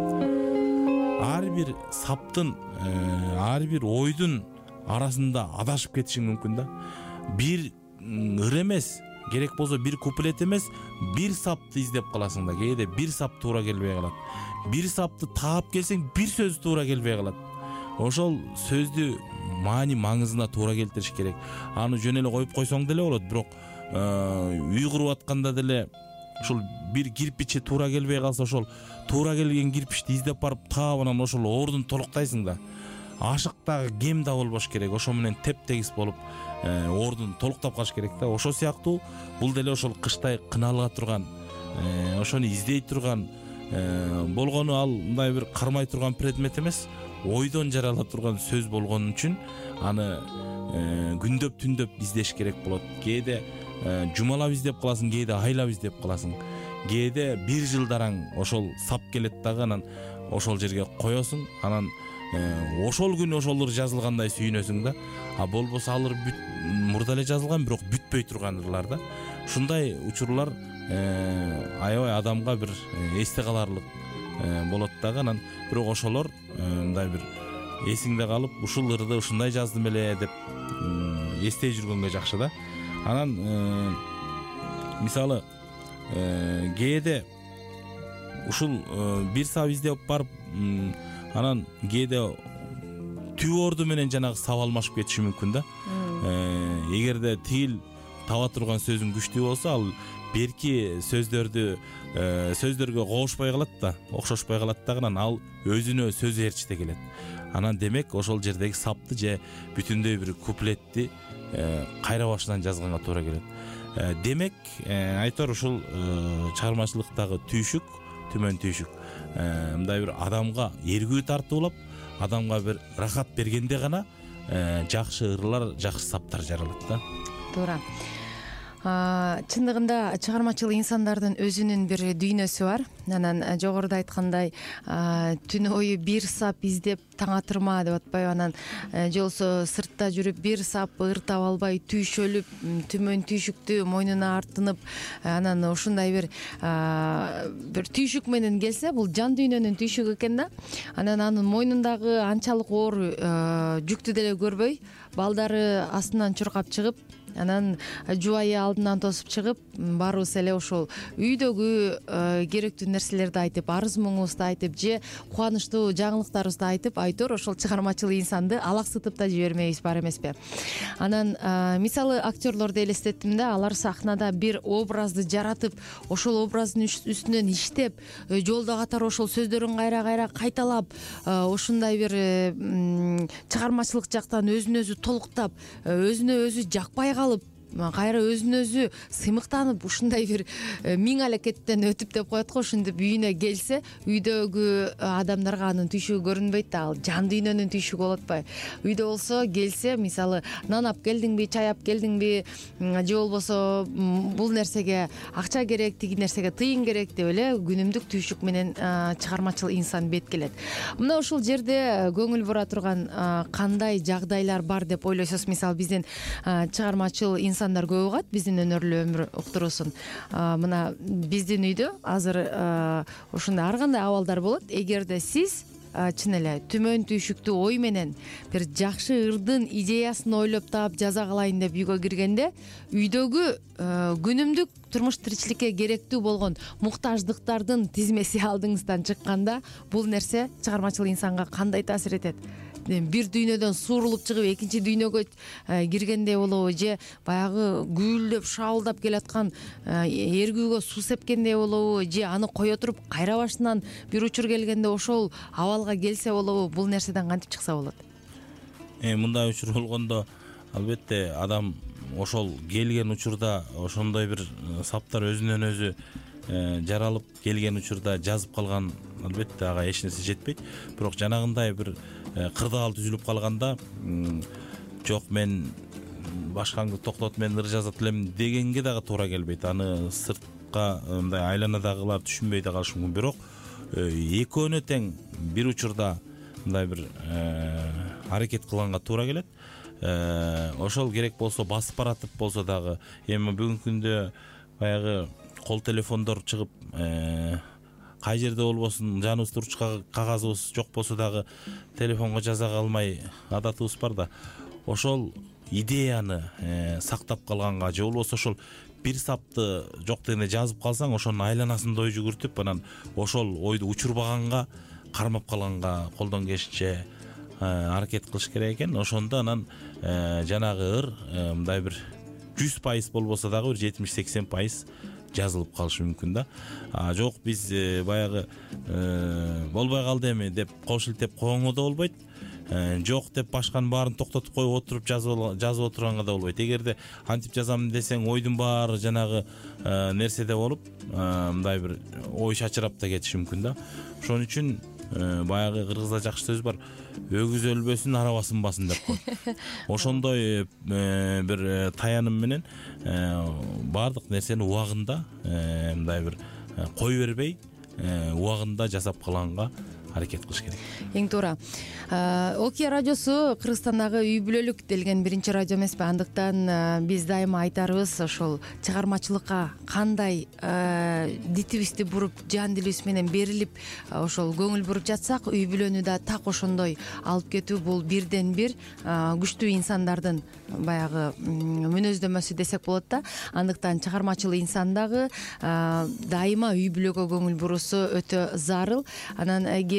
Ар бир саптын, ар бир ойдун арасында адашып кетишиң мүмкүн да. Бир ыр эмес, керек болсо бир куплет эмес, бир сапты издеп каласың да. Кээде бир сап туура келбей калат. Бир сапты таап келсең, бир сөз туура келбей калат. Ошол сөздү маани маңызына туура келтириш керек. Аны жөн эле коюп койсоң деле болот, бирок үй куруп атканда деле ошол бир кирпичи туура келбей калса, ошол туура келген кирпичти издеп барып таап анан ошол ордун толуктайсың да. Ашык дагы кем да болбош керек. Ошо менен теп-тегиз болуп ордун толуктап калыш керек да. Ошо сыяктуу бул деле ошол кыштай кыналга турган, ошону издей турган, болгону ал мындай бир кармай турган предмет эмес, ойдон жарала турган сөз болгон үчүн аны күндөп түндөп издеш керек болот. Кээде жумалап издеп каласың, кээде айлап издеп каласың. Кээде бир жылдараң ошол сап келет дагы, анан ошол жерге коесуң, анан ошол күн ошол ыр жазылгандай сүйүнөсүң да. Болбосо ал ыр мурда эле жазылган, бирок бүтпөй турган ырлар да. Ушундай учурлар аябай адамга бир эсте каларлык болот дагы. Анан бирок ошолор мындай бир эсиңде калып, ушул ырды ушундай жаздым эле деп эстей жүргөнгө жакшы да. Анан мисалы кээде ушул бир сап издеп барып, анан кээде түбө орду менен жанагы сап алмашып кетиши мүмкүн да. Эгерде тил таба турган сөзүң күчтүү болсо, ал берки сөздөргө коошпай калат да, окшошпой калат дагы, анан ал өзүнө сөз ээрчите келет. Анан демек ошол жердеги сапты же бүтүндөй бир куплетти кайра башынан жазганга туура келет. Демек айтор ушул чыгармачылыктагы түйшүк, түмөн түйшүк мындай бир адамга эргүү тартуулап, адамга бир рахат бергенде гана жакшы ырлар, жакшы саптар жаралат да. Туура. Чындыгында чыгармачыл инсандардын өзүнүн бир дүйнөсү бар. Анан жогоруда айткандай, түн бою бир сап издеп таң атырма деп атпайбы, анан же болбосо сыртта жүрүп бир сап ыр таба албай түйшөлүп, түмөн түйшүктү мойнуна артынып, анан ушундай бир түйшүк менен келсе, бул жан дүйнөнүн түйшүгү экен да. Анан анын мойнундагы анчалык оор жүктү деле көрбөй, балдары астынан чуркап чыгып, анан жубайы алдынан тосуп чыгып, баарыбыз эле ошол үйдөгү керектүү нерселерди айтып, арыз муңубузду айтып, же кубанычтуу жаңылыктарыбызды айтып, айтор ошол чыгармачыл инсанды алаксытып да жибермейбиз, бар эмеспи. Анан мисалы актерлорду элестеттим да, алар сахнада бир образды жаратып, ошол образдын үстүнөн иштеп, жолдо катары ошол сөздөрүн кайра кайталап, ушундай бир чыгармачылык жактан өзүн өзү толуктап, өзүнө өзү жакпай калып, кайра өзүн өзү сыймыктанып, ушундай бир миң алакеттен өтүп деп коет го, ушинтип үйүнө келсе, үйдөгү адамдарга анын түйшүгү көрүнбөйт да, ал жан дүйнөнүн түйшүгү болот атпайбы. Үйдө болсо келсе, мисалы нан ап келдиңби, чай ап келдиңби, же болбосо бул нерсеге акча керек, тиги нерсеге тыйын керек деп эле күнүмдүк түйшүк менен чыгармачыл инсан беткелет. Мына ушул жерде көңүл бура турган кандай жагдайлар бар деп ойлойсуз? Мисалы биздин чыгармачыл инсандар көп угат биздин өнөрлүү өмүр уктуруусун. Мына биздин үйдө азыр ушундай ар кандай абалдар болот. Эгерде сиз чын эле түмөн түйшүктүү ой менен бир жакшы ырдын идеясын ойлоп таап жаза калайын деп үйгө киргенде, үйдөгү күнүмдүк турмуш тиричиликке керектүү болгон муктаждыктардын тизмеси алдыңыздан чыкканда, бул нерсе чыгармачыл инсанга кандай таасир этет? Бир дүйнөдөн суурулуп чыгып экинчи дүйнөгө киргендей болобу, же баягы гүлдөп шаалдап келаткан эргүүгө суу сепкендей болобу, же аны кое туруп кайра башынан бир учур келгенде ошол абалга келсе болобу? Бул нерседен кантип чыкса болот? Мындай учур болгондо албетте адам ошол келген учурда ошондой бир саптар өзүнөн өзү жаралып келген учурда жазып калган, албетте ага эч нерсе жетпейт. Бирок жанагындай бир кырдаал түзүлүп калганда, жок мен башкаңды токтот, мен ыр жазат элем дегенге дагы туура келбейт. Аны сыртка мындай айланадагылар түшүнбөй да калышы мүмкүн. Бирок экөөнө тең бир учурда мындай бир аракет кылганга туура келет. Ошол керек болсо басып баратып болсо дагы, эми бүгүнкү күндө баягы кол телефондор чыгып, кай жерде болбосун жаныбызды ручка кагазыбыз жок болсо дагы телефонго жаза калмай адатыбыз бар да. Ошол идеяны сактап калганга, же болбосо ошол бир сапты жок дегенде жазып калсаң, ошонун айланасында ой жүгүртүп, анан ошол ойду учурбаганга, кармап калганга колдон келишинче аракет кылыш керек экен. Ошондо анан жанагы ыр мындай бир 100% болбосо дагы бир 70-80% жазылып калышы мүмкүн да. Жок биз баягы болбой калды эми деп кол шилтеп койгонго да болбойт. Жок деп башканын баарын токтотуп коюп отуруп жазып отурганга да болбойт. Эгерде антип жазам десең, ойдун баары жанагы нерседе болуп, мындай бир ой чачырап да кетиши мүмкүн да. Ошон үчүн баягы кыргызда жакшы сөз бар: өгүз өлбөсүн, араба сынбасын деп коет. Ошондой бир таяным менен баардык нерсени убагында, мындай бир кой бербей, убагында жасап калганга аракет кылыш керек. Эң туура. Окия радиосу Кыргызстандагы үй бүлөлүк делген биринчи радио эмеспи? Андыктан биз дайыма айтарыбыз, ошол чыгармачылыкка кандай дитибизди буруп, жан дилибиз менен берилип, ошол көңүл буруп жатсак, үй бүлөнү да так ошондой алып кетүү бул бирден бир күчтүү инсандардын баягы мүнөздөмөсү десек болот да. Андыктан чыгармачыл инсан дагы дайыма үй бүлөгө көңүл буруусу өтө зарыл. Анан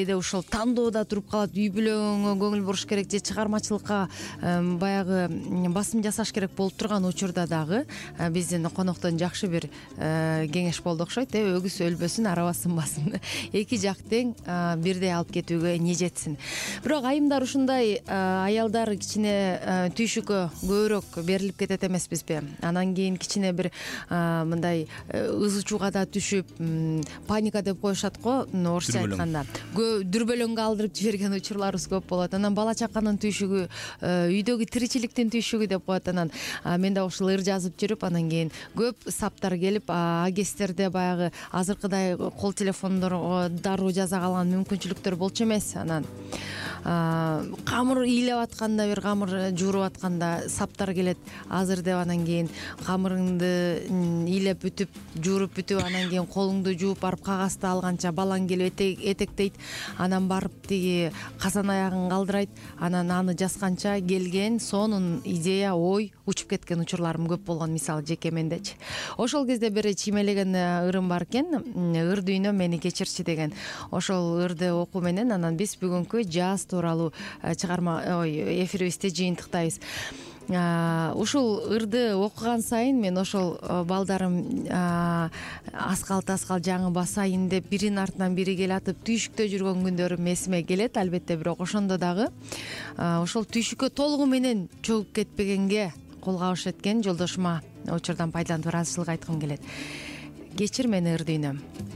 кээде ушул тандоодо туруп калат, үй бүлөңө көңүл буруш керек же чыгармачылыкка баягы басым жасаш керек болуп турган учурда дагы биздин коноктон жакшы бир кеңеш болду окшойт. Өгүз өлбөсүн, араба сынбасын. Эки жак тең бирдей алып кетүүгө эмне жетсин. Бирок айымдар ушундай аялдар кичине түйшүккө көбүрөөк берилип кетет эмеспизби? Анан кийин кичине бир мындай ыз учууга да түшүп, паника деп коюшат го, орусча айтканда. Дүрбөлөңгө алдырып жиберген учурларыбыз көп болот. Анан бала чаканын түйшүгү, үйдөгү тиричиликтин түйшүгү деп коет. Анан мен да ушул ыр жазып жүрүп, анан кийин көп саптар келип, агестерде баягы азыркыдай кол телефондорго дароо жаза калган мүмкүнчүлүктөр болчу эмес. Анан камыр ыйлап атканда, бир камыр жууруп атканда саптар келет. Азыр деп анан кийин камырыңды ыйлап бүтүп, жууруп бүтүп, анан кийин колуңду жууп барып кагазды алганча балаң келип этектейт. Анан барып тиги казан аягын калдырайт. Анан аны жазганча келген сонун идея, ой учуп кеткен учурларым көп болгон, мисалы жеке мендечи. Ошол кезде бир чимелеген ырым бар экен, ыр дүйнөм мени кечирчи деген. Ошол ырды окуу менен анан биз бүгүнкү жаз тууралуу эфирибизде жыйынтыктайбыз. Ушул ырды окуган сайын мен ошол балдарым аскал жаңы басайын деп биринин артынан бири келатып түйшүктө жүргөн күндөрүм эсиме келет. Албетте, бирок ошондо дагы ошол түйшүккө толугу менен чөгүп кетпегенге кол кабыш эткен жолдошума учурдан пайдаланып ыраазычылык айткым келет. Кечир мени ыр дүйнөм.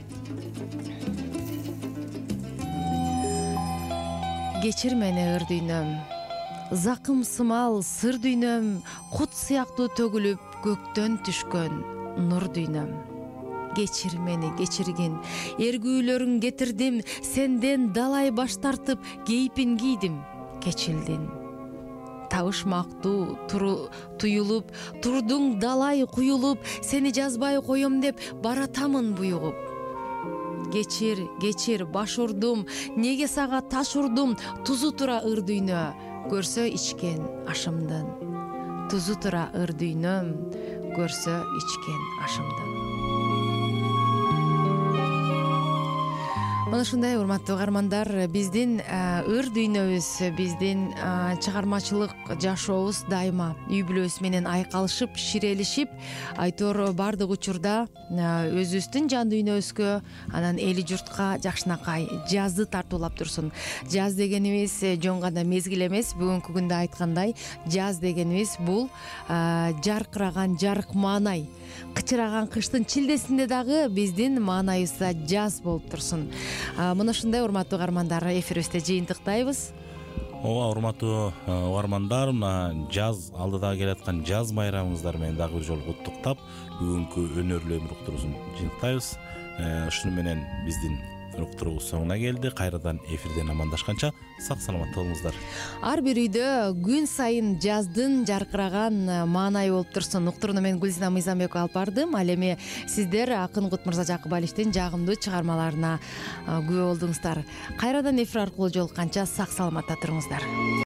Кечир мени ыр дүйнөм. Закым сымал сыр дүйнөм, кут сыяктуу төгүлүп көктөн түшкөн нур дүйнөм. Кечир мени кечиргин, эргүүлөрүң кетирдим, сенден далай баш тартып кейпин кийдим, кечилдин. Табышмактуу туюлуп, турдуң далай куюлуп, сени жазбай коем деп баратамын буюгуп. Кечир баш урдум, неге сага таш урдум, тузу тура ыр дүйнө, көрсө ичкен ашымдын. Тузу тура ыр дүйнөм, көрсө ичкен ашымдын. Мына ушундай урматтуу угармандар, биздин ыр дүйнөбүз, биздин чыгармачылык жашообуз дайыма үй бүлөбүз менен айкалышып, ширелишип, айтор бардык учурда өзүбүздүн жан дүйнөбүзгө, анан эли журтка жакшынакай жазды тартуулап турсун. Жаз дегенибиз жөн гана мезгил эмес, бүгүнкү күндө айткандай, жаз дегенибиз бул жаркыраган жарык маанай. Кычыраган кыштын чилдесинде дагы биздин маанайыбызда жаз болуп турсун. Мына ушундай урматтуу угармандар, эфирибизде жыйынтыктайбыз. Ооба, урматтуу угармандар, мына жаз алдыда келаткан жаз майрамыңыздар менен дагы бир жолу куттуктап, бүгүнкү өнөрлүү өмүр уктуруусун жыйынтыктайбыз. Ушуну менен биздин уктуруубуз соңуна келди. Кайрадан эфирден амандашканча сак саламатта болуңуздар. Ар бир үйдө күн сайын жаздын жаркыраган маанайы болуп турсун. Уктурууну мен Гүлзина Мыйзамбекова алып бардым. Ал эми сиздер Акын Кутмырзажакыбалиевдин жагымдуу чыгармаларына күбө болдуңуздар. Кайрадан эфир аркылуу жолукканча сак саламатта туруңуздар.